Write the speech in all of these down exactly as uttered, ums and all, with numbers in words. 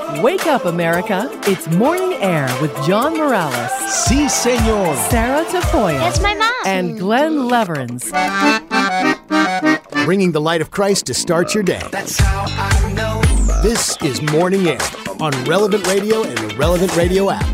Wake up, America. It's Morning Air with John Morales. Si, senor. Sarah Tafoya. That's my mom. And Glenn Leverins. Bringing the light of Christ to start your day. That's how I know. This is Morning Air on Relevant Radio and the Relevant Radio app.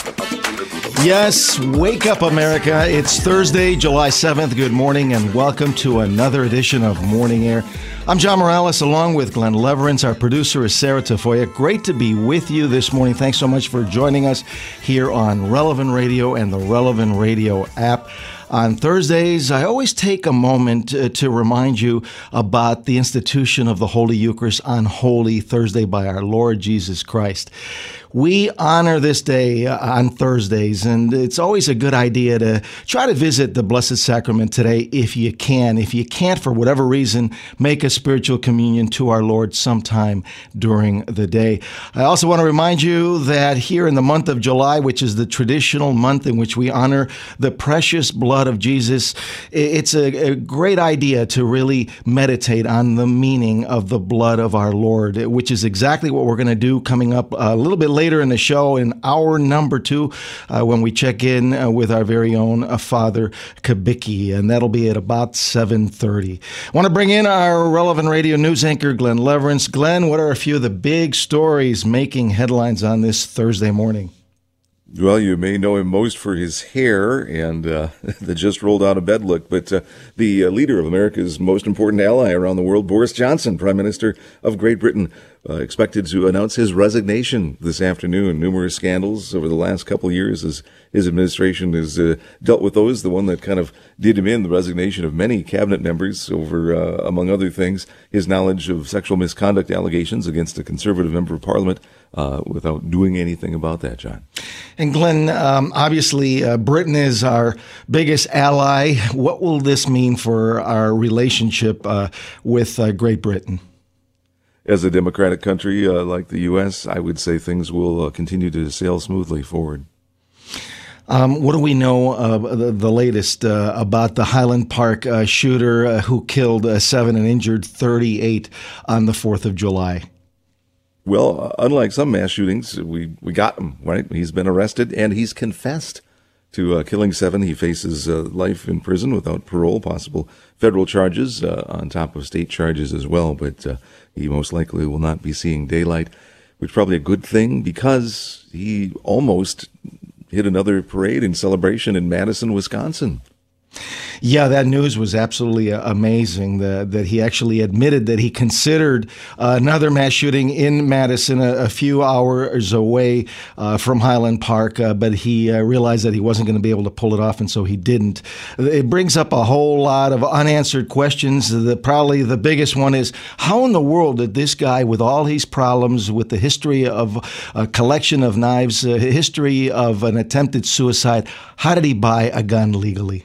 Yes, wake up, America. It's Thursday, July seventh. Good morning and welcome to another edition of Morning Air. I'm John Morales along with Glenn Leverins. Our producer is Sarah Tafoya. Great to be with you this morning. Thanks so much for joining us here on Relevant Radio and the Relevant Radio app. On Thursdays, I always take a moment uh, to remind you about the institution of the Holy Eucharist on Holy Thursday by our Lord Jesus Christ. We honor this day on Thursdays, and it's always a good idea to try to visit the Blessed Sacrament today if you can. If you can't, for whatever reason, make a spiritual communion to our Lord sometime during the day. I also want to remind you that here in the month of July, which is the traditional month in which we honor the precious blood of Jesus, it's a, a great idea to really meditate on the meaning of the blood of our Lord, which is exactly what we're going to do coming up a little bit later later in the show in hour number two uh, when we check in uh, with our very own uh, Father Kubicki, and that'll be at about seven thirty. I want to bring in our Relevant Radio news anchor, Glenn Leverins. Glenn, what are a few of the big stories making headlines on this Thursday morning? Well, you may know him most for his hair and uh, the just rolled out of bed look, but uh, the uh, leader of America's most important ally around the world, Boris Johnson, Prime Minister of Great Britain, uh, expected to announce his resignation this afternoon. Numerous scandals over the last couple of years as his administration has uh, dealt with those. The one that kind of did him in, the resignation of many cabinet members over, uh, among other things, his knowledge of sexual misconduct allegations against a conservative member of parliament uh, without doing anything about that, John. And Glenn, um, obviously, uh, Britain is our biggest ally. What will this mean for our relationship uh, with uh, Great Britain? As a democratic country uh, like the U S, I would say things will uh, continue to sail smoothly forward. Um, what do we know uh, the, the latest uh, about the Highland Park uh, shooter uh, who killed uh, seven and injured thirty-eight on the fourth of July? Well, uh, unlike some mass shootings, we, we got him, right? He's been arrested and he's confessed to uh, killing seven. He faces uh, life in prison without parole, possible federal charges uh, on top of state charges as well. But uh, he most likely will not be seeing daylight, which is probably a good thing because he almost hit another parade and celebration in Madison, Wisconsin. Yeah, that news was absolutely amazing, that, that he actually admitted that he considered uh, another mass shooting in Madison a, a few hours away uh, from Highland Park, uh, but he uh, realized that he wasn't going to be able to pull it off, and so he didn't. It brings up a whole lot of unanswered questions. The, probably the biggest one is, how in the world did this guy, with all his problems, with the history of a collection of knives, a history of an attempted suicide, how did he buy a gun legally?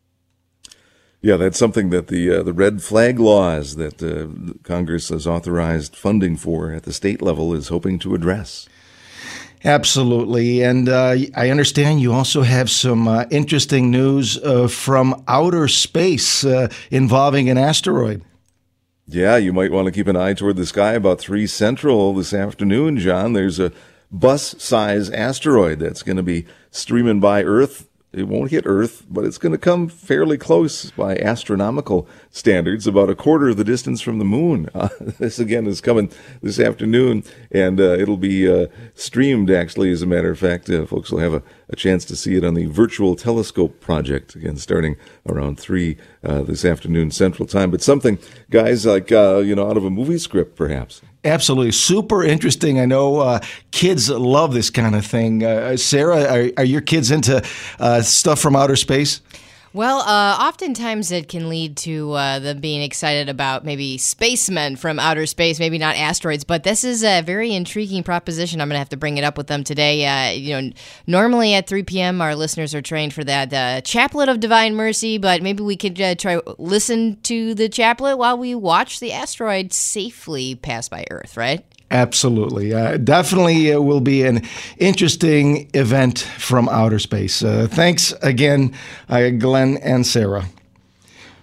Yeah, that's something that the uh, the red flag laws that uh, Congress has authorized funding for at the state level is hoping to address. Absolutely. And uh, I understand you also have some uh, interesting news uh, from outer space uh, involving an asteroid. Yeah, you might want to keep an eye toward the sky about three Central this afternoon, John. There's a bus-size asteroid that's going to be streaming by Earth. It won't hit Earth, but it's going to come fairly close by astronomical standards, about a quarter of the distance from the moon. Uh, this, again, is coming this afternoon, and uh, it'll be uh, streamed, actually, as a matter of fact. Uh, folks will have a, a chance to see it on the Virtual Telescope Project, again, starting around three uh, this afternoon Central Time. But something, guys, like, uh, you know, out of a movie script, perhaps. Absolutely. Super interesting. I know uh, kids love this kind of thing. Uh, Sarah, are, are your kids into uh, stuff from outer space? Well, uh, oftentimes it can lead to uh, them being excited about maybe spacemen from outer space, maybe not asteroids. But this is a very intriguing proposition. I'm going to have to bring it up with them today. Uh, you know, normally at three p.m. our listeners are trained for that uh, Chaplet of Divine Mercy, but maybe we could uh, try listen to the chaplet while we watch the asteroid safely pass by Earth, right? Absolutely. Uh, definitely uh, will be an interesting event from outer space. Uh, thanks again, uh, Glenn and Sarah.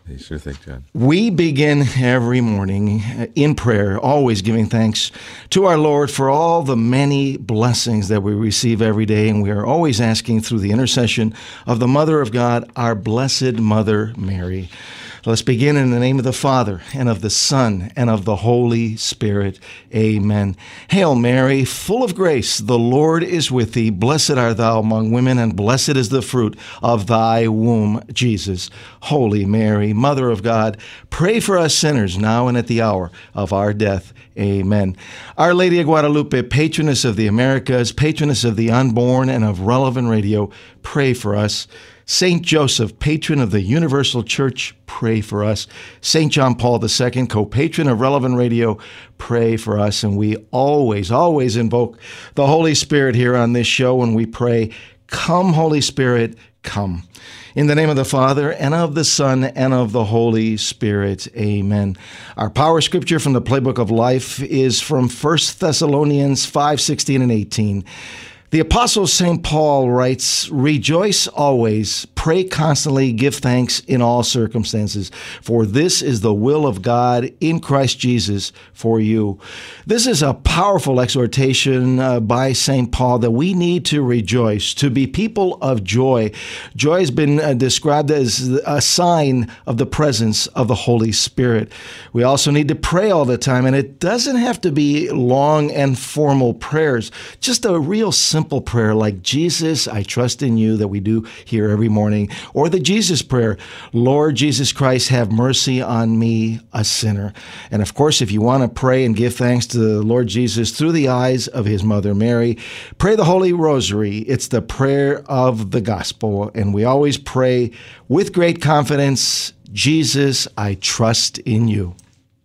Hey, sure thing, John. We begin every morning in prayer, always giving thanks to our Lord for all the many blessings that we receive every day, and we are always asking through the intercession of the Mother of God, our Blessed Mother Mary. Let's begin in the name of the Father, and of the Son, and of the Holy Spirit. Amen. Hail Mary, full of grace, the Lord is with thee. Blessed art thou among women, and blessed is the fruit of thy womb, Jesus. Holy Mary, Mother of God, pray for us sinners, now and at the hour of our death. Amen. Our Lady of Guadalupe, patroness of the Americas, patroness of the unborn and of Relevant Radio, pray for us. Saint Joseph, patron of the Universal Church, pray for us. Saint John Paul the Second, co-patron of Relevant Radio, pray for us. And we always, always invoke the Holy Spirit here on this show when we pray, "Come, Holy Spirit, come." In the name of the Father, and of the Son, and of the Holy Spirit. Amen. Our power scripture from the Playbook of Life is from First Thessalonians five, sixteen and eighteen. The Apostle Saint Paul writes, "Rejoice always, pray constantly, give thanks in all circumstances, for this is the will of God in Christ Jesus for you." This is a powerful exhortation uh, by Saint Paul that we need to rejoice, to be people of joy. Joy has been uh, described as a sign of the presence of the Holy Spirit. We also need to pray all the time, and it doesn't have to be long and formal prayers, just a real simple Simple prayer like, "Jesus, I trust in you," that we do here every morning, or the Jesus prayer, "Lord Jesus Christ, have mercy on me, a sinner." And of course, if you want to pray and give thanks to the Lord Jesus through the eyes of his mother Mary, pray the Holy Rosary. It's the prayer of the gospel, and we always pray with great confidence, "Jesus, I trust in you."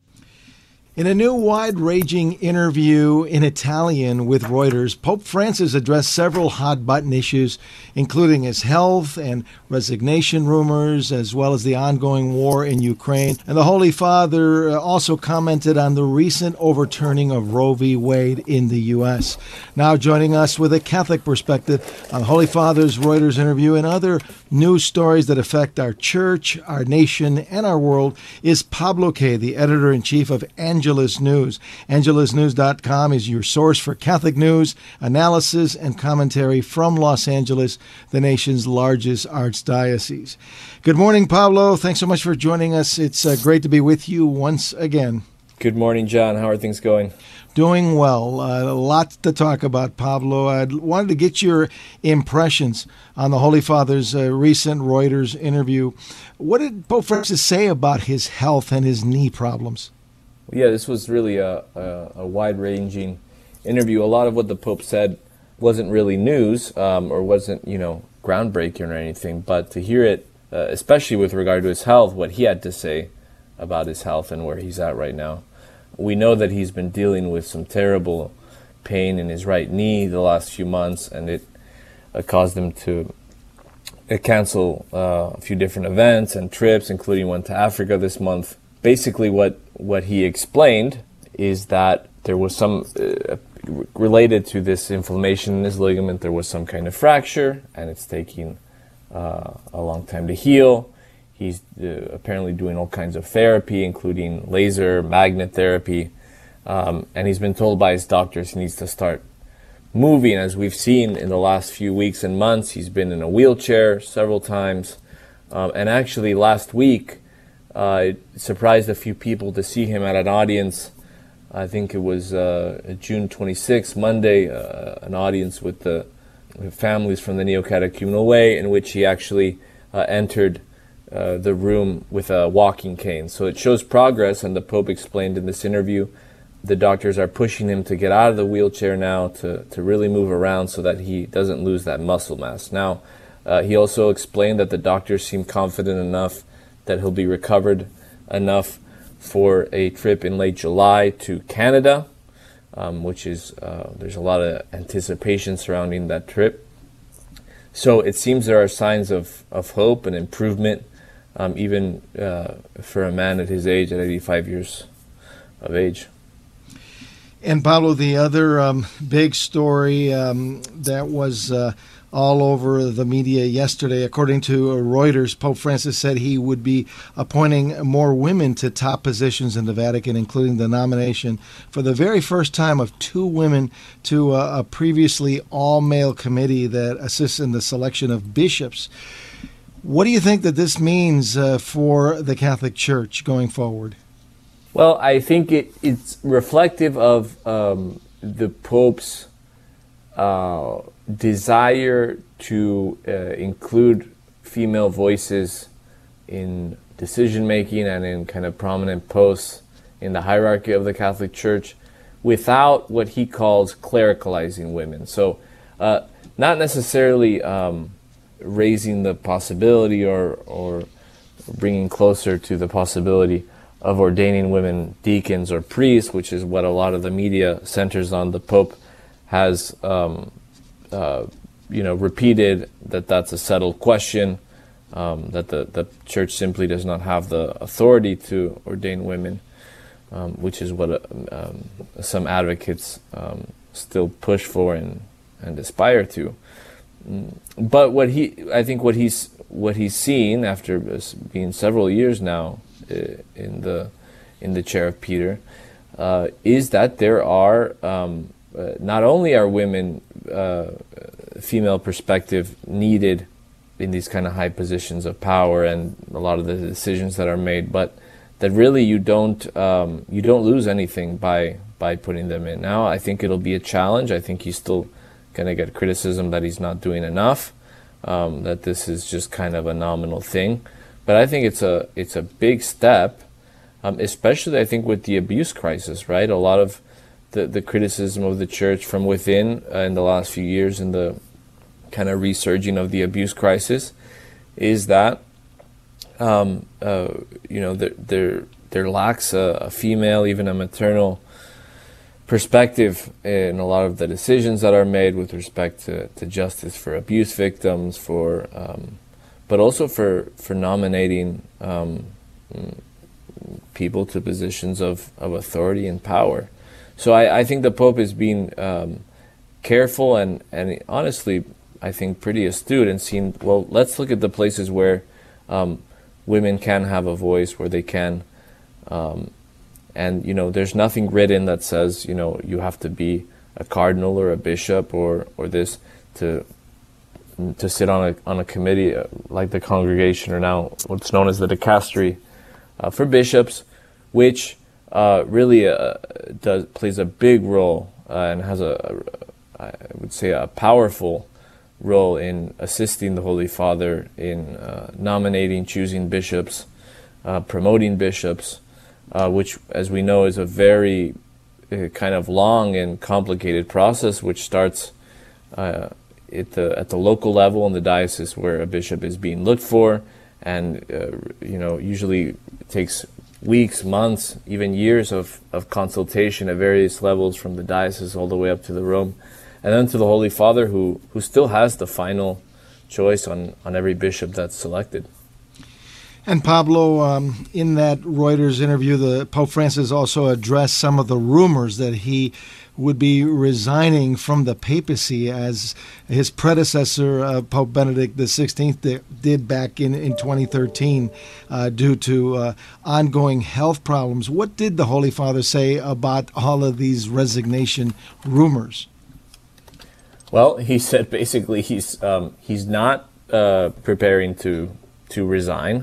In a new wide-ranging interview in Italian with Reuters, Pope Francis addressed several hot-button issues, including his health and resignation rumors, as well as the ongoing war in Ukraine. And the Holy Father also commented on the recent overturning of Roe v. Wade in the U S. Now joining us with a Catholic perspective on the Holy Father's Reuters interview and other news stories that affect our church, our nation, and our world is Pablo Kay, the editor-in-chief of Angelus News. Angelus News dot com is your source for Catholic news, analysis, and commentary from Los Angeles, the nation's largest archdiocese. Good morning, Pablo. Thanks so much for joining us. It's uh, great to be with you once again. Good morning, John. How are things going? Doing well. Uh, a lot to talk about, Pablo. I wanted to get your impressions on the Holy Father's uh, recent Reuters interview. What did Pope Francis say about his health and his knee problems? Yeah, this was really a, a, a wide-ranging interview. A lot of what the Pope said wasn't really news um, or wasn't, you know, groundbreaking or anything, but to hear it, uh, especially with regard to his health, what he had to say about his health and where he's at right now. We know that he's been dealing with some terrible pain in his right knee the last few months, and it uh, caused him to uh, cancel uh, a few different events and trips, including one to Africa this month. Basically, what, what he explained is that there was some, uh, related to this inflammation in his ligament, there was some kind of fracture, and it's taking uh, a long time to heal. He's uh, apparently doing all kinds of therapy, including laser, magnet therapy, um, and he's been told by his doctors he needs to start moving. As we've seen in the last few weeks and months, he's been in a wheelchair several times, um, and actually last week, uh, it surprised a few people to see him at an audience. I think it was uh, June twenty-sixth, Monday, uh, an audience with the with families from the Neo-Catechumenal Way, in which he actually uh, entered Uh, the room with a walking cane. So it shows progress, and the Pope explained in this interview the doctors are pushing him to get out of the wheelchair now to, to really move around so that he doesn't lose that muscle mass. Now, uh, he also explained that the doctors seem confident enough that he'll be recovered enough for a trip in late July to Canada, um, which is, uh, there's a lot of anticipation surrounding that trip. So it seems there are signs of, of hope and improvement, Um, even uh, for a man at his age, at eighty-five years of age. And Pablo, the other um, big story um, that was uh, all over the media yesterday. According to Reuters, Pope Francis said he would be appointing more women to top positions in the Vatican, including the nomination for the very first time of two women to a, a previously all-male committee that assists in the selection of bishops. What do you think that this means uh, for the Catholic Church going forward? Well, I think it, it's reflective of um, the Pope's uh, desire to uh, include female voices in decision-making and in kind of prominent posts in the hierarchy of the Catholic Church without what he calls clericalizing women. So uh, not necessarily um, raising the possibility or, or bringing closer to the possibility of ordaining women deacons or priests, which is what a lot of the media centers on. The Pope has um, uh, you know, repeated that that's a settled question, um, that the, the Church simply does not have the authority to ordain women, um, which is what uh, um, some advocates um, still push for and, and aspire to. But what he, I think what he's what he's seen after being several years now uh, in the in the chair of Peter uh, is that there are um, uh, not only are women uh, female perspective needed in these kind of high positions of power and a lot of the decisions that are made, but that really you don't um, you don't lose anything by by putting them in. Now I think it'll be a challenge. I think he's still going to get criticism that he's not doing enough, um, that this is just kind of a nominal thing. But I think it's a it's a big step, um, especially I think with the abuse crisis, right? A lot of the, the criticism of the Church from within uh, in the last few years in the kind of resurging of the abuse crisis is that, um, uh, you know, there, there, there lacks a, a female, even a maternal perspective in a lot of the decisions that are made with respect to, to justice for abuse victims, for um, but also for for nominating um, people to positions of, of authority and power. So I, I think the Pope is being um, careful and, and honestly, I think pretty astute and seen, well, let's look at the places where um, women can have a voice, where they can um, And, you know, there's nothing written that says, you know, you have to be a cardinal or a bishop or, or this to to sit on a on a committee like the congregation, or now what's known as the dicastery uh, for bishops, which uh, really uh, does plays a big role uh, and has a, a, I would say, a powerful role in assisting the Holy Father in uh, nominating, choosing bishops, uh, promoting bishops. Uh, which, as we know, is a very uh, kind of long and complicated process, which starts uh, at the at the local level in the diocese where a bishop is being looked for, and uh, you know usually takes weeks, months, even years of, of consultation at various levels from the diocese all the way up to the Rome, and then to the Holy Father, who who still has the final choice on, on every bishop that's selected. And Pablo, um, in that Reuters interview, the Pope Francis also addressed some of the rumors that he would be resigning from the papacy, as his predecessor, uh, Pope Benedict the sixteenth, did back in, in twenty thirteen uh, due to uh, ongoing health problems. What did the Holy Father say about all of these resignation rumors? Well, he said basically he's um, he's not uh, preparing to to resign.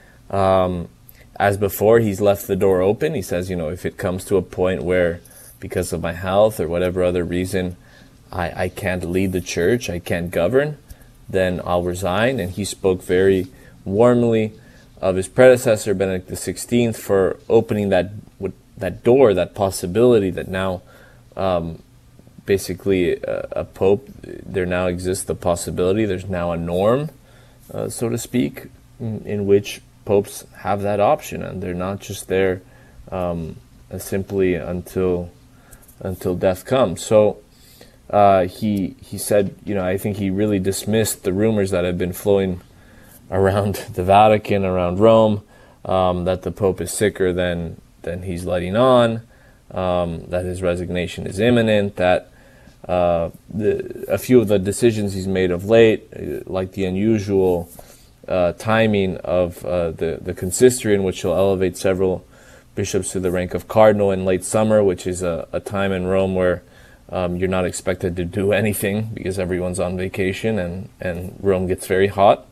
Um, as before, he's left the door open. He says, you know, if it comes to a point where, because of my health or whatever other reason, I, I can't lead the church, I can't govern, then I'll resign. And he spoke very warmly of his predecessor, Benedict the sixteenth, for opening that that door, that possibility that now, um, basically, a, a pope, there now exists the possibility, there's now a norm, uh, so to speak, in, in which popes have that option, and they're not just there um, simply until until death comes. So uh, he he said, you know, I think he really dismissed the rumors that have been flowing around the Vatican, around Rome, um, that the Pope is sicker than than he's letting on, um, that his resignation is imminent, that uh, the, a few of the decisions he's made of late, like the unusual uh, timing of uh, the, the consistory in which he'll elevate several bishops to the rank of cardinal in late summer, which is a, a time in Rome where um, you're not expected to do anything because everyone's on vacation and, and Rome gets very hot.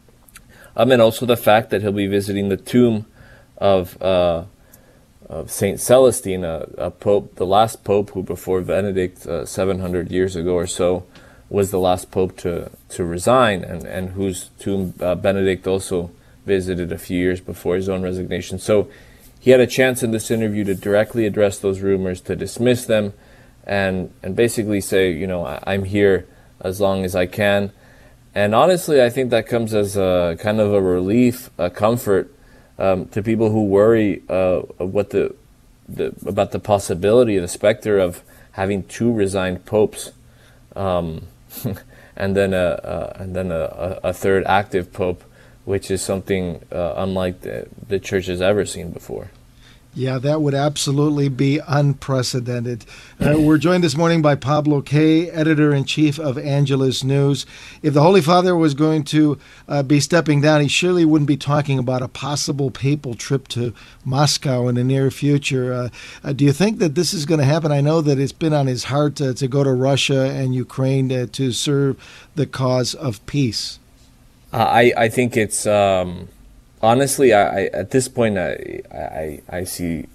Um, and also the fact that he'll be visiting the tomb of uh, of Saint Celestine, a, a pope, the last pope who, before Benedict, uh, seven hundred years ago or so, was the last pope to to resign, and and whose tomb uh, Benedict also visited a few years before his own resignation. So he had a chance in this interview to directly address those rumors, to dismiss them, and and basically say, you know, I, I'm here as long as I can. And honestly, I think that comes as a kind of a relief, a comfort um, to people who worry uh, what the, the about the possibility, the specter of having two resigned popes, um, and then a, a and then a, a third active pope, which is something uh, unlike the, the church has ever seen before. Yeah, that would absolutely be unprecedented. Uh, we're joined this morning by Pablo Kay, editor-in-chief of Angelus News. If the Holy Father was going to uh, be stepping down, he surely wouldn't be talking about a possible papal trip to Moscow in the near future. Uh, uh, do you think that this is going to happen? I know that it's been on his heart to, to go to Russia and Ukraine to, to serve the cause of peace. Uh, I, I think it's... Um Honestly, I, I at this point, I, I I see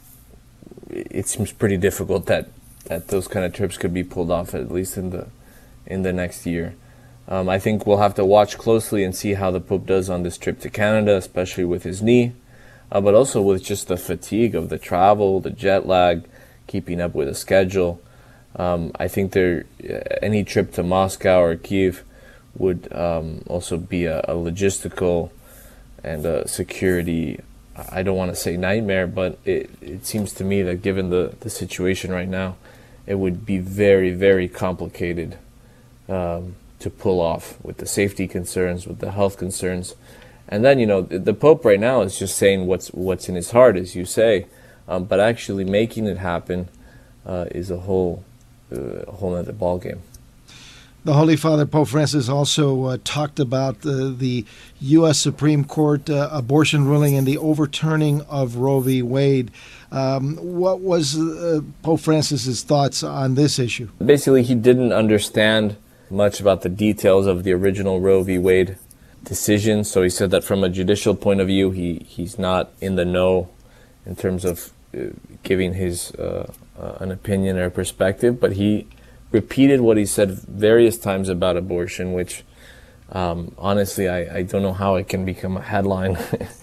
it seems pretty difficult that, that those kind of trips could be pulled off, at least in the in the next year. Um, I think we'll have to watch closely and see how the Pope does on this trip to Canada, especially with his knee, uh, but also with just the fatigue of the travel, the jet lag, keeping up with the schedule. Um, I think there any trip to Moscow or Kiev would um, also be a, a logistical and uh, security, I don't want to say nightmare, but it, it seems to me that given the, the situation right now, it would be very, very complicated um, to pull off with the safety concerns, with the health concerns. And then, you know, the, the Pope right now is just saying what's what's in his heart, as you say, um, but actually making it happen uh, is a whole, uh, a whole other ballgame. The Holy Father, Pope Francis, also uh, talked about uh, the U S Supreme Court uh, abortion ruling and the overturning of Roe v. Wade. Um, what was uh, Pope Francis's thoughts on this issue? Basically, he didn't understand much about the details of the original Roe v. Wade decision, so he said that from a judicial point of view, he, he's not in the know in terms of uh, giving his uh, uh, an opinion or a perspective, but he repeated what he said various times about abortion, which um, honestly, I, I don't know how it can become a headline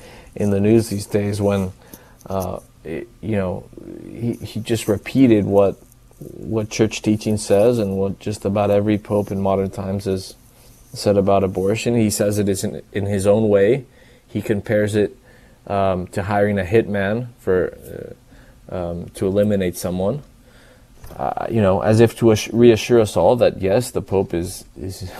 in the news these days when, uh, it, you know, he, he just repeated what what church teaching says and what just about every pope in modern times has said about abortion. He says it is in, in his own way. He compares it um, to hiring a hitman for uh, um, to eliminate someone. Uh, you know, as if to reassure us all that yes, the Pope is is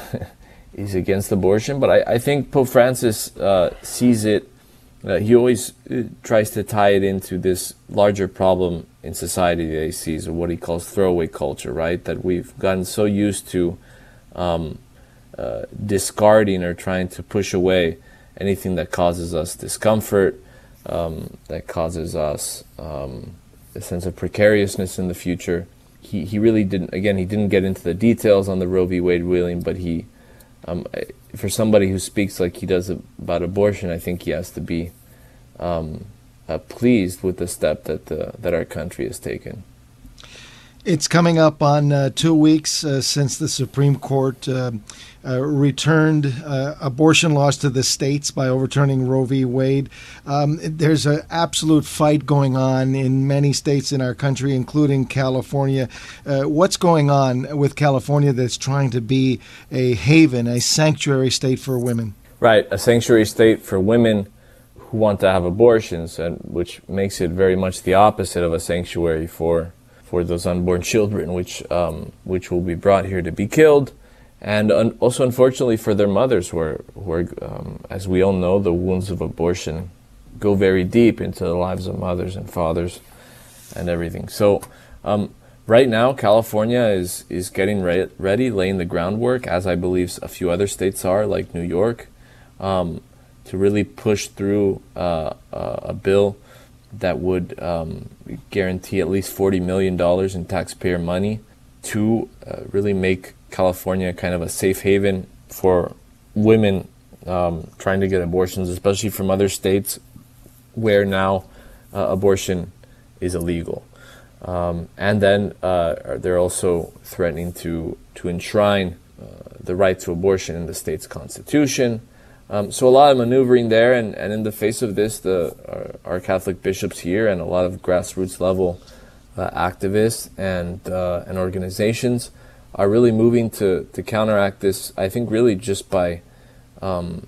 is against abortion. But I, I think Pope Francis uh, sees it. Uh, he always uh, tries to tie it into this larger problem in society that he sees, or what he calls throwaway culture. Right, that we've gotten so used to um, uh, discarding or trying to push away anything that causes us discomfort, um, that causes us um, a sense of precariousness in the future. He he really didn't, again, he didn't get into the details on the Roe v. Wade ruling, but he, um, for somebody who speaks like he does about abortion, I think he has to be um, uh, pleased with the step that the, that our country has taken. It's coming up on uh, two weeks uh, since the Supreme Court uh, uh, returned uh, abortion laws to the states by overturning Roe v. Wade. Um, there's an absolute fight going on in many states in our country, including California. Uh, what's going on with California that's trying to be a haven, a sanctuary state for women? Right, a sanctuary state for women who want to have abortions, and which makes it very much the opposite of a sanctuary for for those unborn children, which um, which will be brought here to be killed, and un- also, unfortunately, for their mothers, who are, who are um, as we all know, the wounds of abortion go very deep into the lives of mothers and fathers and everything. So um, right now, California is, is getting re- ready, laying the groundwork, as I believe a few other states are, like New York, um, to really push through uh, a bill that would um, guarantee at least forty million dollars in taxpayer money to uh, really make California kind of a safe haven for women um, trying to get abortions, especially from other states where now uh, abortion is illegal. Um, and then uh, they're also threatening to, to enshrine uh, the right to abortion in the state's constitution. Um, so a lot of maneuvering there, and, and in the face of this, the our, our Catholic bishops here and a lot of grassroots level uh, activists and uh, and organizations are really moving to, to counteract this, I think really just by um,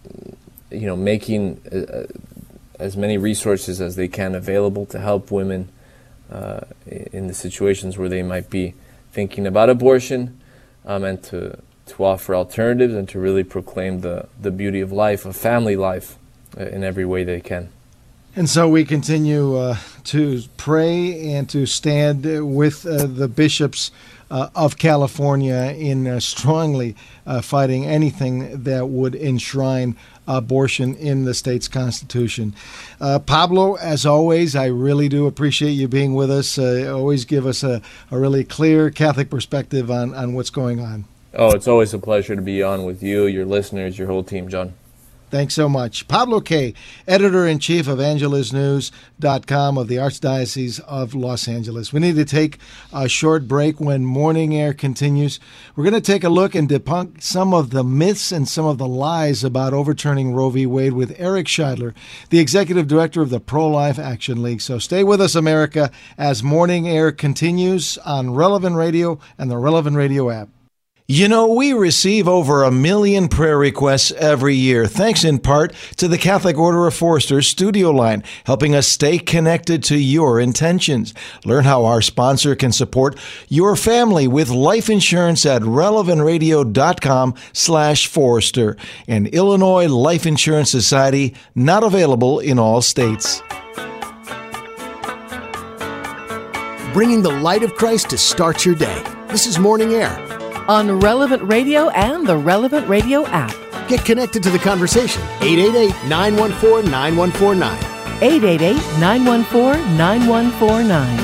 you know, making uh, as many resources as they can available to help women uh, in the situations where they might be thinking about abortion, um, and to to offer alternatives and to really proclaim the, the beauty of life, of family life, uh, in every way they can. And so we continue uh, to pray and to stand with uh, the bishops uh, of California in uh, strongly uh, fighting anything that would enshrine abortion in the state's constitution. Uh, Pablo, as always, I really do appreciate you being with us. Uh, always give us a, a really clear Catholic perspective on, on what's going on. Oh, it's always a pleasure to be on with you, your listeners, your whole team, John. Thanks so much. Pablo Kaye, editor-in-chief of Angelus News dot com of the Archdiocese of Los Angeles. We need to take a short break. When Morning Air continues, we're going to take a look and debunk some of the myths and some of the lies about overturning Roe v. Wade with Eric Scheidler, the executive director of the Pro-Life Action League. So stay with us, America, as Morning Air continues on Relevant Radio and the Relevant Radio app. You know, we receive over a million prayer requests every year, thanks in part to the Catholic Order of Foresters studio line, helping us stay connected to your intentions. Learn how our sponsor can support your family with life insurance at relevant radio dot com slash Forester, an Illinois Life Insurance Society not available in all states. Bringing the light of Christ to start your day. This is Morning Air. On Relevant Radio and the Relevant Radio app. Get connected to the conversation. eight eight eight, nine one four, nine one four nine. eight eight eight, nine one four, nine one four nine.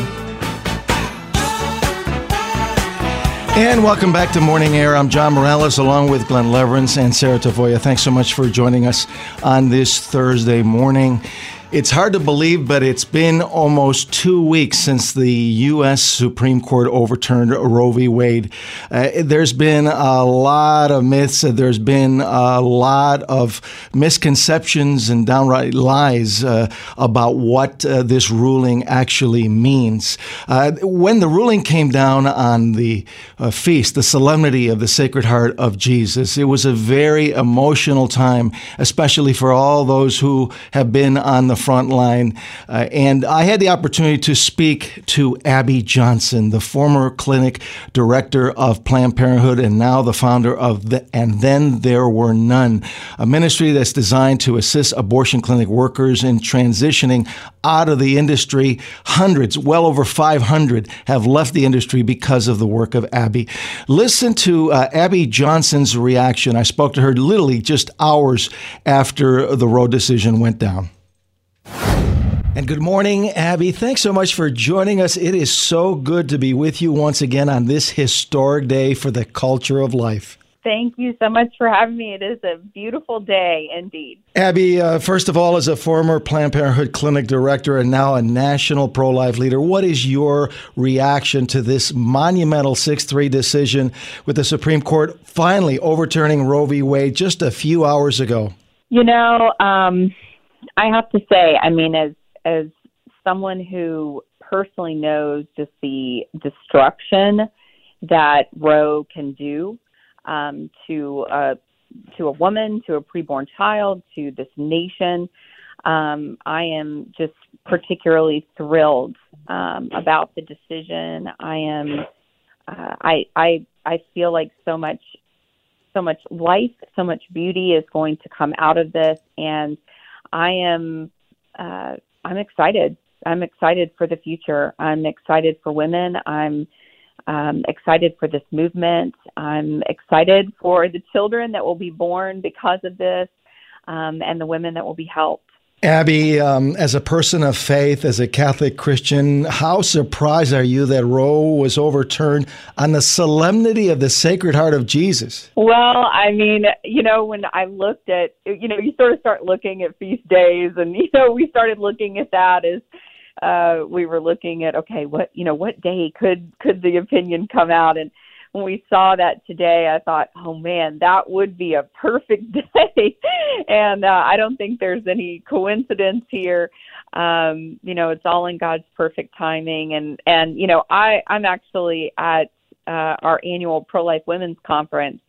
And welcome back to Morning Air. I'm John Morales, along with Glenn Leverance and Sarah Tavoya. Thanks so much for joining us on this Thursday morning. It's hard to believe, but it's been almost two weeks since the U S Supreme Court overturned Roe v. Wade. Uh, there's been a lot of myths. There's been a lot of misconceptions and downright lies uh, about what uh, this ruling actually means. Uh, when the ruling came down on the uh, feast, the solemnity of the Sacred Heart of Jesus, it was a very emotional time, especially for all those who have been on the front line. Uh, and I had the opportunity to speak to Abby Johnson, the former clinic director of Planned Parenthood and now the founder of the And Then There Were None, a ministry that's designed to assist abortion clinic workers in transitioning out of the industry. Hundreds, well over five hundred, have left the industry because of the work of Abby. Listen to uh, Abby Johnson's reaction. I spoke to her literally just hours after the Roe decision went down. And good morning, Abby. Thanks so much for joining us. It is so good to be with you once again on this historic day for the culture of life. Thank you so much for having me. It is a beautiful day indeed. Abby, uh, first of all, as a former Planned Parenthood clinic director and now a national pro-life leader, what is your reaction to this monumental six three decision with the Supreme Court finally overturning Roe v. Wade just a few hours ago? You know, um, I have to say, I mean, as as someone who personally knows just the destruction that Roe can do um, to a to a woman, to a preborn child, to this nation, um, I am just particularly thrilled um, about the decision. I am, uh, I I I feel like so much so much life, so much beauty is going to come out of this, and I am. Uh, I'm excited I'm excited for the future. I'm excited for women. I'm um, excited for this movement. I'm excited for the children that will be born because of this, um, and the women that will be helped. Abby, um, as a person of faith, as a Catholic Christian, how surprised are you that Roe was overturned on the solemnity of the Sacred Heart of Jesus? Well, I mean, you know, when I looked at, you know, you sort of start looking at feast days, and, you know, we started looking at that as uh, we were looking at, okay, what, you know, what day could, could the opinion come out? And when we saw that today, I thought, oh, man, that would be a perfect day. and uh, I don't think there's any coincidence here. Um, you know, it's all in God's perfect timing. And, and you know, I, I'm actually at uh, our annual Pro-Life Women's Conference.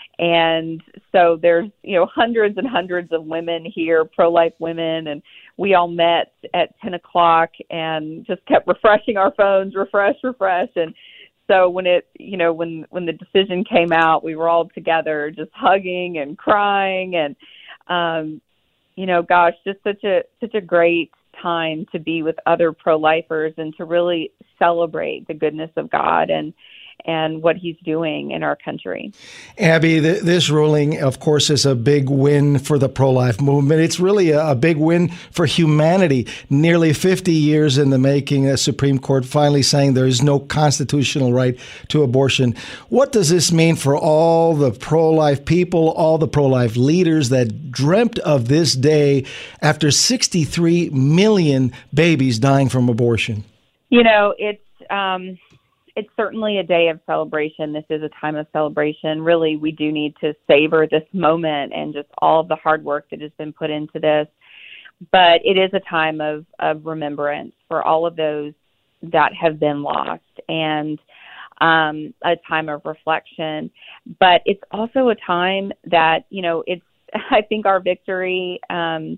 And so there's, you know, hundreds and hundreds of women here, pro-life women, and we all met at ten o'clock and just kept refreshing our phones, refresh, refresh. And so when it, you know, when, when the decision came out, we were all together just hugging and crying and, um, you know, gosh, just such a, such a great time to be with other pro-lifers and to really celebrate the goodness of God and, and what he's doing in our country. Abby, th- this ruling, of course, is a big win for the pro-life movement. It's really a, a big win for humanity. Nearly fifty years in the making, a Supreme Court finally saying there is no constitutional right to abortion. What does this mean for all the pro-life people, all the pro-life leaders that dreamt of this day after sixty-three million babies dying from abortion? You know, it's... Um, It's certainly a day of celebration. This is a time of celebration. Really, we do need to savor this moment and just all of the hard work that has been put into this. But it is a time of, of remembrance for all of those that have been lost and um, a time of reflection. But it's also a time that, you know, it's, I think our victory, um,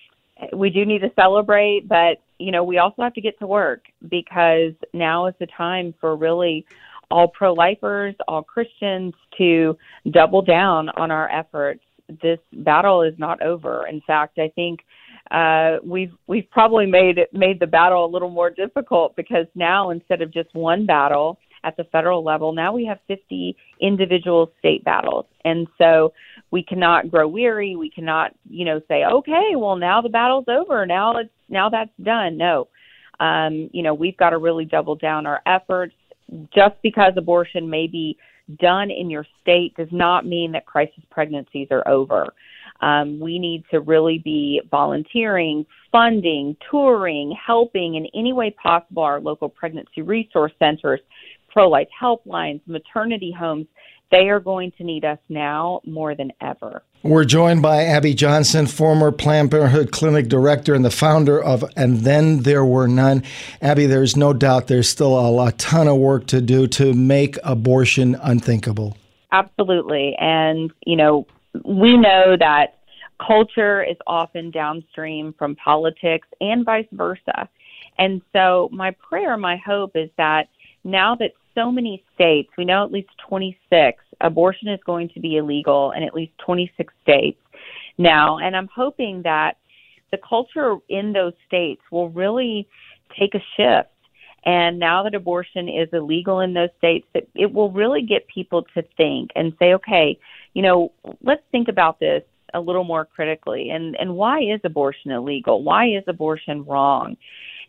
we do need to celebrate, but you know, we also have to get to work because now is the time for really all pro-lifers, all Christians to double down on our efforts. This battle is not over. In fact, I think uh, we've we've probably made it, made the battle a little more difficult because now instead of just one battle at the federal level, now we have fifty individual state battles. And so we cannot grow weary. We cannot, you know, say, okay, well, now the battle's over. Now it's now that's done. No, um, you know, we've got to really double down our efforts. Just because abortion may be done in your state does not mean that crisis pregnancies are over. Um, we need to really be volunteering, funding, touring, helping in any way possible our local pregnancy resource centers, pro-life helplines, maternity homes. They are going to need us now more than ever. We're joined by Abby Johnson, former Planned Parenthood Clinic Director and the founder of And Then There Were None. Abby, there's no doubt there's still a, a ton of work to do to make abortion unthinkable. Absolutely. And, you know, we know that culture is often downstream from politics and vice versa. And so my prayer, my hope is that now that so many states, we know at least twenty-six, abortion is going to be illegal in at least twenty-six states now. And I'm hoping that the culture in those states will really take a shift. And now that abortion is illegal in those states, that it will really get people to think and say, okay, you know, let's think about this a little more critically. And, and why is abortion illegal? Why is abortion wrong?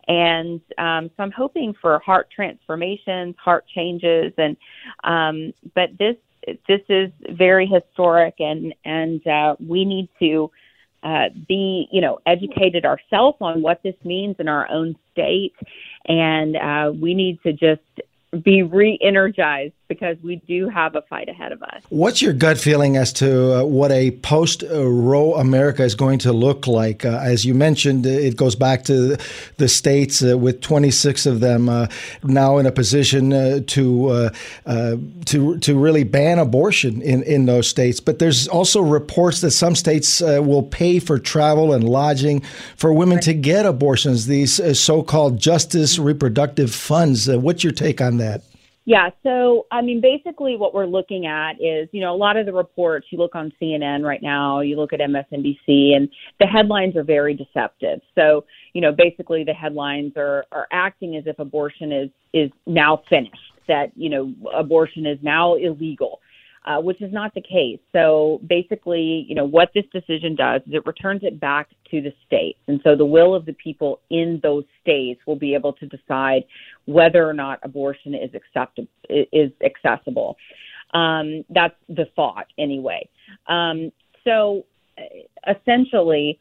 And um, so I'm hoping for heart transformations, heart changes, and um, but this this is very historic, and and uh, we need to uh, be you know educated ourselves on what this means in our own state, and uh, we need to just be re-energized because we do have a fight ahead of us. What's your gut feeling as to uh, what a post-Roe America is going to look like? Uh, as you mentioned, it goes back to the states uh, with twenty-six of them uh, now in a position uh, to uh, uh, to to really ban abortion in, in those states. But there's also reports that some states uh, will pay for travel and lodging for women to get abortions, these uh, so-called justice reproductive funds. Uh, what's your take on that? Yeah, so, I mean, basically what we're looking at is, you know, a lot of the reports, you look on C N N right now, you look at M S N B C, and the headlines are very deceptive. So, you know, basically the headlines are, are acting as if abortion is, is now finished, that, you know, abortion is now illegal, uh, which is not the case. So basically, you know, what this decision does is it returns it back to the states. And so the will of the people in those states will be able to decide whether or not abortion is acceptable, is accessible. Um, that's the thought anyway. Um, so essentially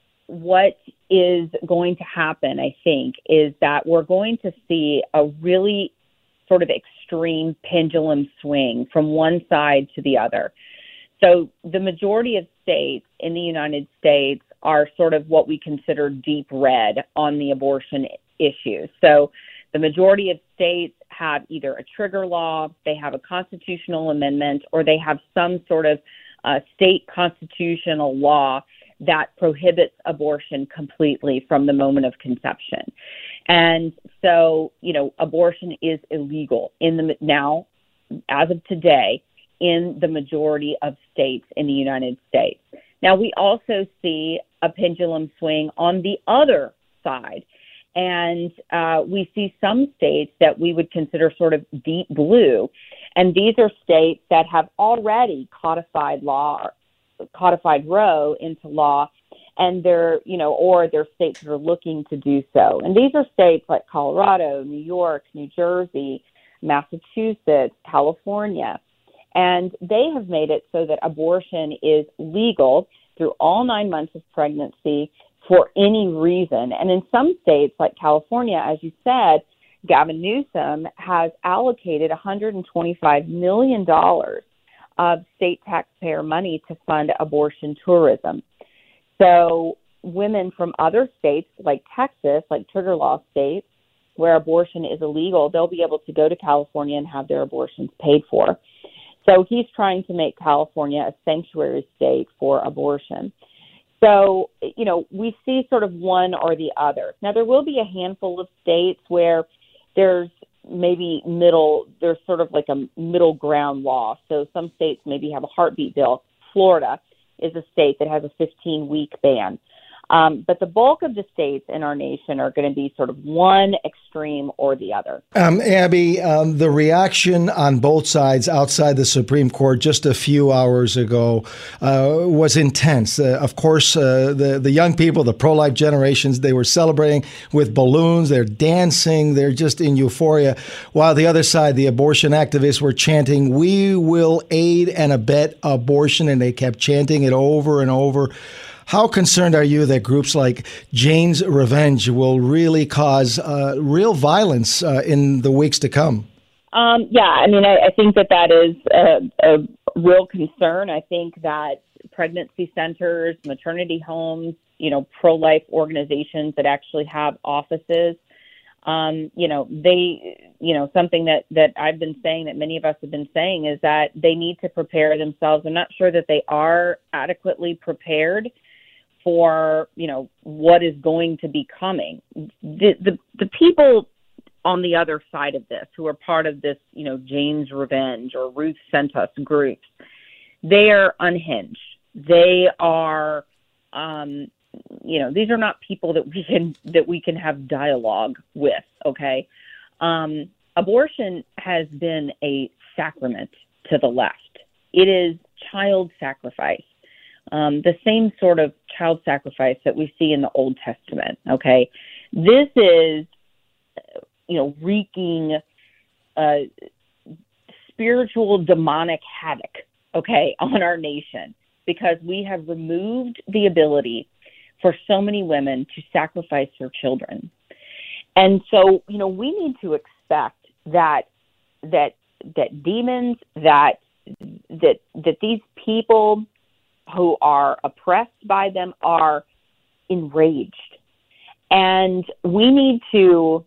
what is going to happen, I think, is that we're going to see a really sort of extreme pendulum swing from one side to the other. So the majority of states in the United States are sort of what we consider deep red on the abortion issue. So the majority of states have either a trigger law, they have a constitutional amendment, or they have some sort of uh, state constitutional law that prohibits abortion completely from the moment of conception. And so, you know, abortion is illegal in the now, as of today, in the majority of states in the United States. Now, we also see a pendulum swing on the other side. And uh, we see some states that we would consider sort of deep blue. And these are states that have already codified law, codified Roe into law, and they're, you know, or they're states that are looking to do so. And these are states like Colorado, New York, New Jersey, Massachusetts, California. And they have made it so that abortion is legal through all nine months of pregnancy for any reason. And in some states like California, as you said, Gavin Newsom has allocated one hundred twenty-five million dollars of state taxpayer money to fund abortion tourism. So women from other states like Texas, like trigger law states, where abortion is illegal, they'll be able to go to California and have their abortions paid for. So he's trying to make California a sanctuary state for abortion. So, you know, we see sort of one or the other. Now, there will be a handful of states where there's maybe middle, there's sort of like a middle ground law. So some states maybe have a heartbeat bill. Florida is a state that has a fifteen-week ban. Um, but the bulk of the states in our nation are going to be sort of one extreme or the other. Um, Abby, um, the reaction on both sides outside the Supreme Court just a few hours ago uh, was intense. Uh, of course, uh, the, the young people, the pro-life generations, they were celebrating with balloons. They're dancing. They're just in euphoria. While the other side, the abortion activists were chanting, "We will aid and abet abortion," and they kept chanting it over and over. How concerned are you that groups like Jane's Revenge will really cause uh, real violence uh, in the weeks to come? Um, yeah, I mean, I, I think that that is a, a real concern. I think that pregnancy centers, maternity homes, you know, pro-life organizations that actually have offices, um, you know, they, you know, something that, that I've been saying, that many of us have been saying, is that they need to prepare themselves. I'm not sure that they are adequately prepared for, you know, what is going to be coming. The, the the people on the other side of this, who are part of this, you know, Jane's Revenge or Ruth Sent Us groups, they are unhinged. They are, um, you know, these are not people that we can that we can have dialogue with. Okay, um, abortion has been a sacrament to the left. It is child sacrifice. Um, the same sort of child sacrifice that we see in the Old Testament, okay? This is, you know, wreaking uh, spiritual demonic havoc, okay, on our nation, because we have removed the ability for so many women to sacrifice their children. And so, you know, we need to expect that that that demons, that that that these people who are oppressed by them are enraged. And we need to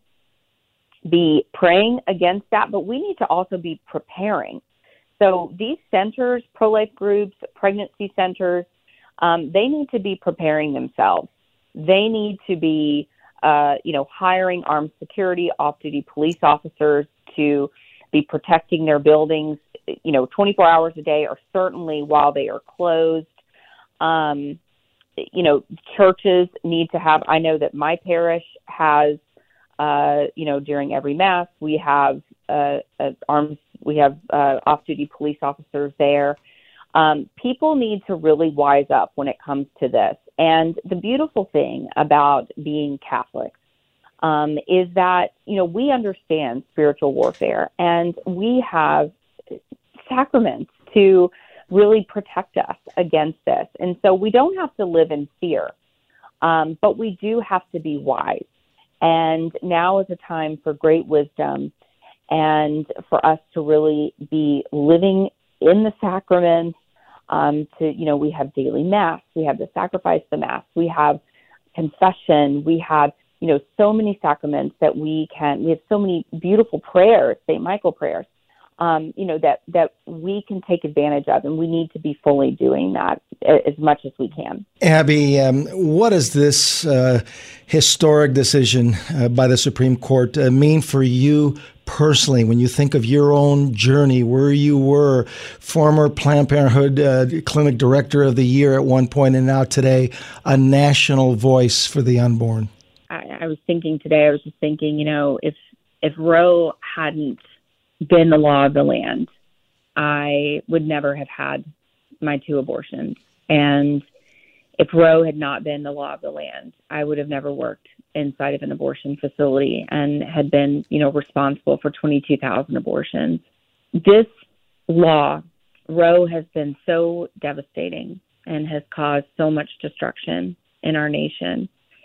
be praying against that, but we need to also be preparing. So these centers, pro-life groups, pregnancy centers, um, they need to be preparing themselves. They need to be, uh, you know, hiring armed security, off-duty police officers to be protecting their buildings, you know, twenty-four hours a day, or certainly while they are closed. Um, you know, churches need to have, I know that my parish has, uh, you know, during every mass, we have uh, uh, arms, we have uh, off-duty police officers there. Um, people need to really wise up when it comes to this. And the beautiful thing about being Catholic um, is that, you know, we understand spiritual warfare, and we have sacraments to really protect us against this. And so we don't have to live in fear, um, but we do have to be wise. And now is a time for great wisdom and for us to really be living in the sacraments. Um, to, you know, we have daily mass, we have the sacrifice, the mass, we have confession, we have, you know, so many sacraments that we can, we have so many beautiful prayers, Saint Michael prayers, um, you know, that, that we can take advantage of, and we need to be fully doing that as much as we can. Abby, um, what does this uh, historic decision uh, by the Supreme Court uh, mean for you personally, when you think of your own journey, where you were, former Planned Parenthood uh, clinic director of the year at one point, and now today a national voice for the unborn? I, I was thinking today, I was just thinking, you know, if if Roe hadn't been the law of the land, I would never have had my two abortions. And if Roe had not been the law of the land, I would have never worked inside of an abortion facility and had been, you know, responsible for twenty-two thousand abortions. This law, Roe, has been so devastating and has caused so much destruction in our nation.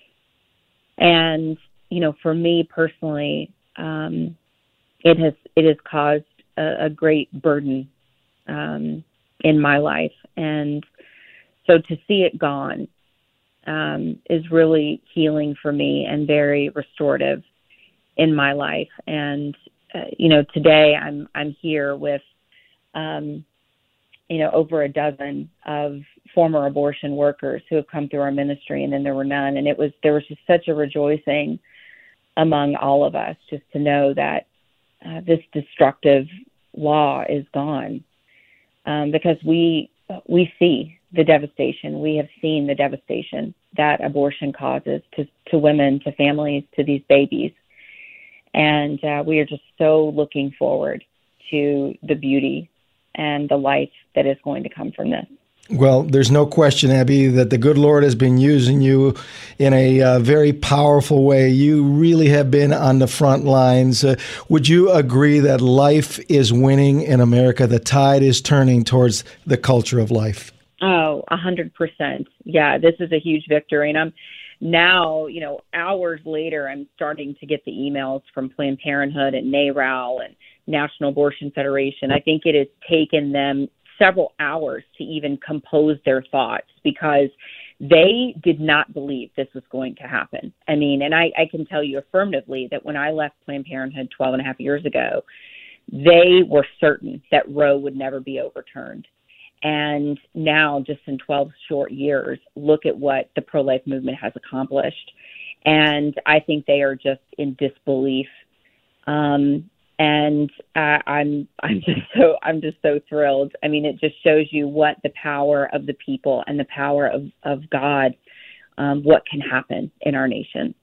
And, you know, for me personally, um, it has it has caused a, a great burden um, in my life. And so to see it gone um, is really healing for me and very restorative in my life. And, uh, you know, today I'm I'm here with, um, you know, over a dozen of former abortion workers who have come through our ministry, and then there were none. And it was there was just such a rejoicing among all of us just to know that uh, this destructive law is gone, um, because we we see the devastation. We have seen the devastation that abortion causes to, to women, to families, to these babies. And uh, we are just so looking forward to the beauty and the life that is going to come from this. Well, there's no question, Abby, that the good Lord has been using you in a uh, very powerful way. You really have been on the front lines. Uh, would you agree that life is winning in America? The tide is turning towards the culture of life. Oh, a hundred percent. Yeah, this is a huge victory. And I'm now, you know, hours later, I'm starting to get the emails from Planned Parenthood and NARAL and National Abortion Federation. I think it has taken them several hours to even compose their thoughts, because they did not believe this was going to happen. I mean, and I, I can tell you affirmatively that when I left Planned Parenthood twelve and a half years ago, they were certain that Roe would never be overturned. And now, just in twelve short years, look at what the pro-life movement has accomplished. And I think they are just in disbelief. Um, and uh, I'm I'm just so I'm just so thrilled. I mean, it just shows you what the power of the people and the power of of God, um, what can happen in our nation.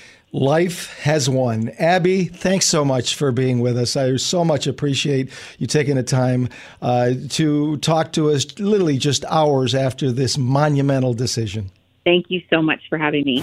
Life has won. Abby, thanks so much for being with us. I so much appreciate you taking the time uh, to talk to us literally just hours after this monumental decision. Thank you so much for having me.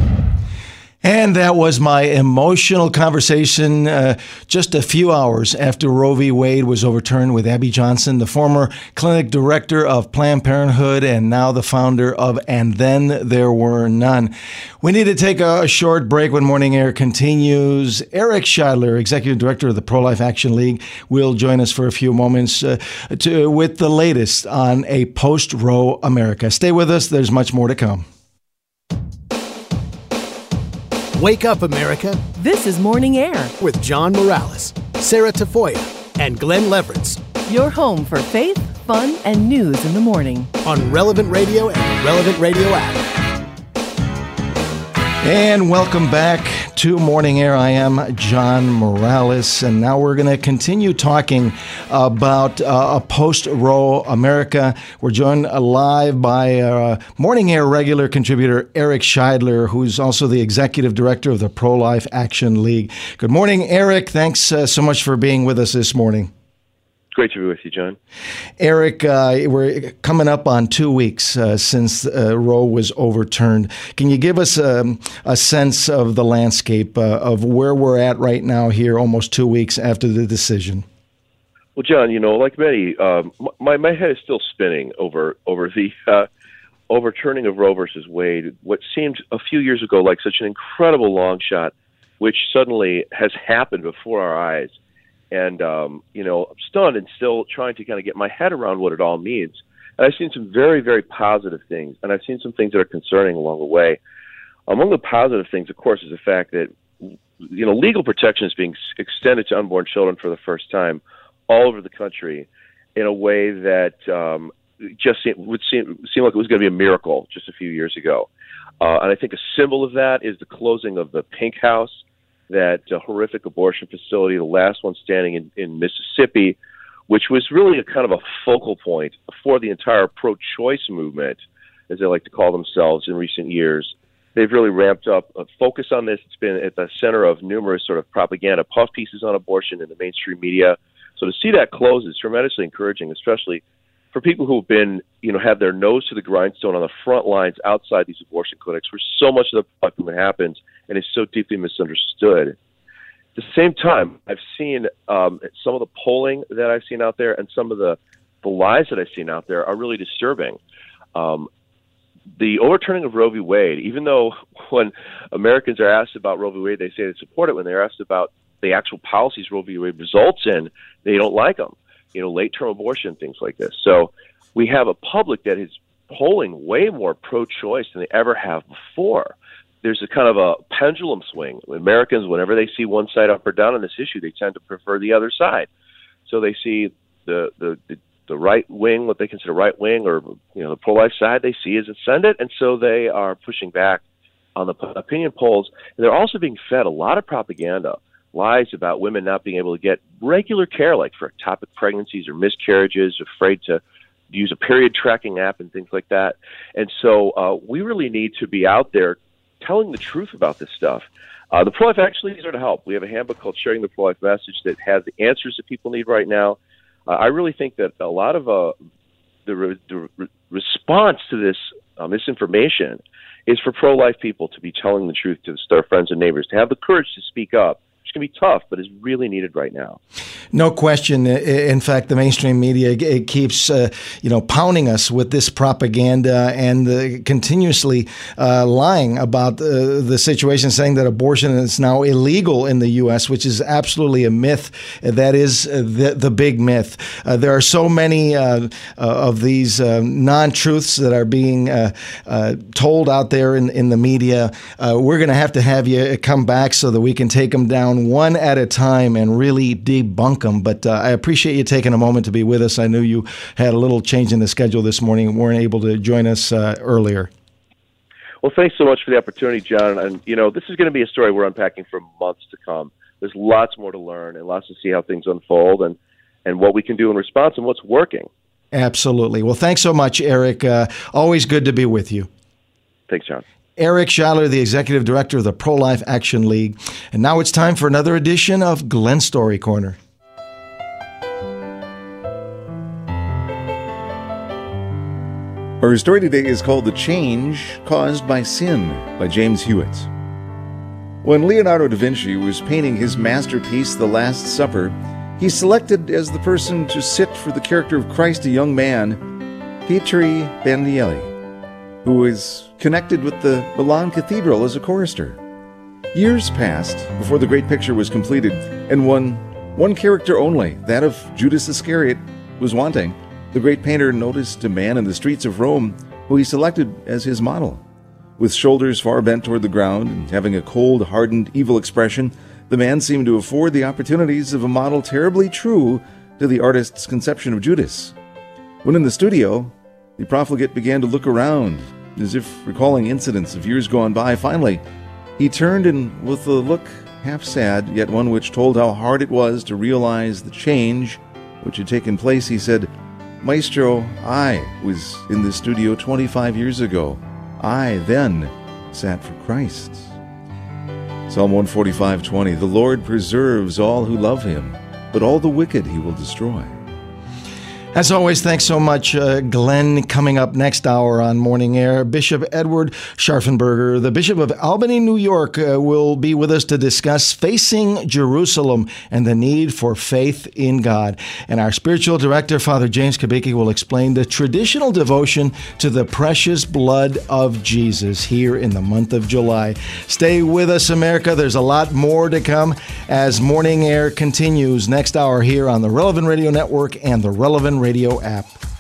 And that was my emotional conversation uh, just a few hours after Roe v. Wade was overturned with Abby Johnson, the former clinic director of Planned Parenthood and now the founder of And Then There Were None. We need to take a short break when Morning Air continues. Eric Scheidler, executive director of the Pro-Life Action League, will join us for a few moments uh, to, with the latest on a post-Roe America. Stay with us. There's much more to come. Wake up, America, This is Morning Air, with John Morales, Sarah Tafoya, and Glenn Leverance your home for faith, fun, and news in the morning. on Relevant Radio and the Relevant Radio app. And welcome back to Morning Air. I am John Morales, and now we're going to continue talking about uh, a post-Roe America. We're joined live by uh, Morning Air regular contributor Eric Scheidler, who's also the executive director of the Pro-Life Action League. Good morning, Eric. Thanks uh, so much for being with us this morning. Great to be with you, John. Eric, uh, we're coming up on two weeks uh, since uh, Roe was overturned. Can you give us um, a sense of the landscape uh, of where we're at right now here, almost two weeks after the decision? Well, John, you know, like many, um, my my head is still spinning over over the uh, overturning of Roe versus Wade. What seemed a few years ago like such an incredible long shot, which suddenly has happened before our eyes. And, um, you know, I'm stunned and still trying to kind of get my head around what it all means. And I've seen some very, very positive things, and I've seen some things that are concerning along the way. Among the positive things, of course, is the fact that, you know, legal protection is being extended to unborn children for the first time all over the country in a way that um, just seem, would seem, seem like it was going to be a miracle just a few years ago. Uh, and I think a symbol of that is the closing of the Pink House, that uh, horrific abortion facility, the last one standing in, in Mississippi, which was really a kind of a focal point for the entire pro-choice movement, as they like to call themselves in recent years. They've really ramped up a focus on this. It's been at the center of numerous sort of propaganda puff pieces on abortion in the mainstream media. So to see that close is tremendously encouraging, especially for people who have been, you know, have their nose to the grindstone on the front lines outside these abortion clinics, where so much of the problem happens and is so deeply misunderstood. At the same time, I've seen um, some of the polling that I've seen out there and some of the, the lies that I've seen out there are really disturbing. Um, the overturning of Roe v. Wade, even though when Americans are asked about Roe v. Wade, they say they support it, when they're asked about the actual policies Roe v. Wade results in, they don't like them. You know, late-term abortion, things like this. So we have a public that is polling way more pro-choice than they ever have before. There's a kind of a pendulum swing. Americans, whenever they see one side up or down on this issue, they tend to prefer the other side. So they see the the, the, the right wing, what they consider right wing, or you know, the pro-life side, they see as ascendant, and so they are pushing back on the opinion polls. And they're also being fed a lot of propaganda, lies about women not being able to get regular care, like for ectopic pregnancies or miscarriages, afraid to use a period tracking app and things like that. And so uh, we really need to be out there telling the truth about this stuff. Uh, the Pro-Life Action League is there to help. We have a handbook called Sharing the Pro-Life Message that has the answers that people need right now. Uh, I really think that a lot of uh, the, re- the re- response to this uh, misinformation is for pro-life people to be telling the truth to their friends and neighbors, to have the courage to speak up. It's going to be tough, but is really needed right now. No question. In fact, the mainstream media it keeps, uh, you know, pounding us with this propaganda and uh, continuously uh, lying about uh, the situation, saying that abortion is now illegal in the U S, which is absolutely a myth. That is the, the big myth. Uh, there are so many uh, uh, of these uh, non-truths that are being uh, uh, told out there in, in the media. Uh, we're going to have to have you come back so that we can take them down one at a time and really debunk them. But uh, I appreciate you taking a moment to be with us. I knew you had a little change in the schedule this morning and weren't able to join us uh, earlier. Well, thanks so much for the opportunity, John. And, you know, this is going to be a story we're unpacking for months to come. There's lots more to learn and lots to see how things unfold and, and what we can do in response and what's working. Absolutely. Well, thanks so much, Eric. Uh, always good to be with you. Thanks, John. Eric Scheidler, the Executive Director of the Pro-Life Action League. And now it's time for another edition of Glenn Story Corner. Our story today is called The Change Caused by Sin by James Hewitt. When Leonardo da Vinci was painting his masterpiece, The Last Supper, he selected as the person to sit for the character of Christ a young man, Pietro Bandinelli, who is connected with the Milan Cathedral as a chorister. Years passed before the great picture was completed, and one, one character only, that of Judas Iscariot, was wanting. The great painter noticed a man in the streets of Rome who he selected as his model. With shoulders far bent toward the ground and having a cold, hardened, evil expression, the man seemed to afford the opportunities of a model terribly true to the artist's conception of Judas. When in the studio, the profligate began to look around, as if recalling incidents of years gone by. Finally, He turned and, with a look half sad, yet one which told how hard it was to realize the change which had taken place, he said, "Maestro, I was in the studio twenty-five years ago. I then sat for Christ." Psalm one forty-five twenty, "The Lord preserves all who love him, but all the wicked he will destroy." As always, thanks so much, uh, Glenn. Coming up next hour on Morning Air, Bishop Edward Scharfenberger, the Bishop of Albany, New York, uh, will be with us to discuss facing Jerusalem and the need for faith in God. And our spiritual director, Father James Kubicki, will explain the traditional devotion to the precious blood of Jesus here in the month of July. Stay with us, America. There's a lot more to come as Morning Air continues next hour here on the Relevant Radio Network and the Relevant Radio app.